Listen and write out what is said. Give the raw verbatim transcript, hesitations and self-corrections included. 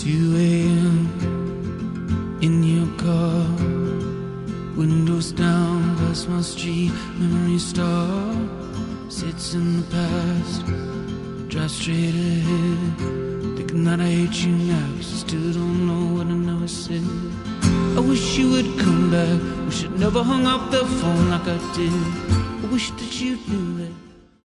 two a.m. in your car, windows down past my street, memory star sits in the past, drive straight ahead, thinking that I hate you now, 'cause I still don't know what I never said. I wish you would come back, wish I'd never hung up the phone like I did. I wish that you knew that